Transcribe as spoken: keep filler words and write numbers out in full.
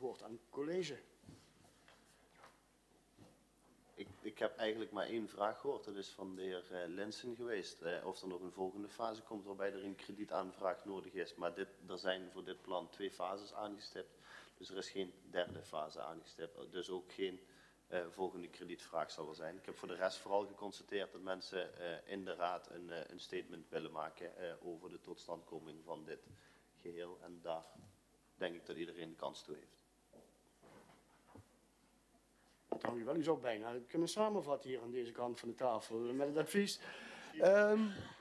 woord aan het college. Ik, ik heb eigenlijk maar één vraag gehoord. Dat is van de heer uh, Linssen geweest. Uh, of er nog een volgende fase komt waarbij er een kredietaanvraag nodig is. Maar dit, er zijn voor dit plan twee fases aangestipt. Dus er is geen derde fase aangestipt. Dus ook geen uh, volgende kredietvraag zal er zijn. Ik heb voor de rest vooral geconstateerd dat mensen uh, in de raad een, uh, een statement willen maken uh, over de totstandkoming van dit geheel. En daar denk ik dat iedereen de kans toe heeft. Dank u wel. U zou bijna kunnen samenvatten hier aan deze kant van de tafel met het advies. Um,